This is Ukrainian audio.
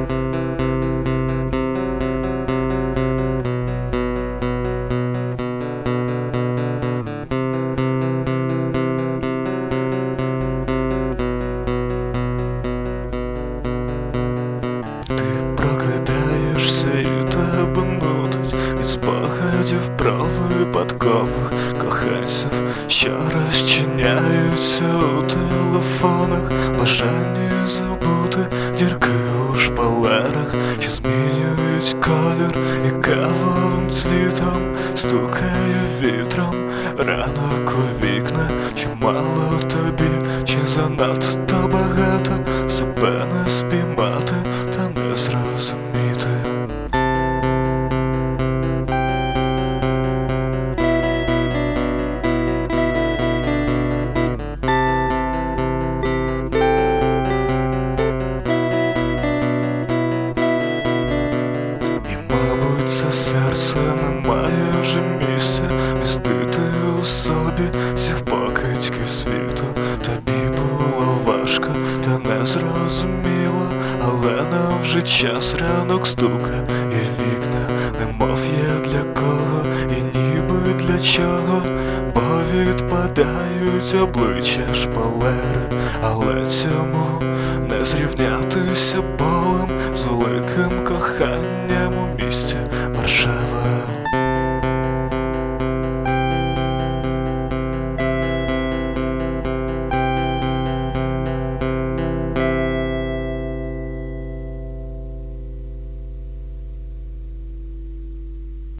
Прокидаєшся і тебе нудить від спогадів про випадкових коханців, що розчиняються у телефонах, бажання забути дірки у шпалерах, що змінюють колір і кавовим цвітом стукає вітром ранок у вікна. Чи мало тобі, чи занадто багато, себе не спіймати та не зрозуміти. І, мабуть, це серце не має вже місця містити у собі всіх покидьків світу. Тобі було важко та незрозуміло, але нам вже час, ранок стука і вікна, немов є для кого і ніби для чого, бо відпадають обличчя шпалери, але цьому не зрівнятися болем з великим коханням у місті Варшави.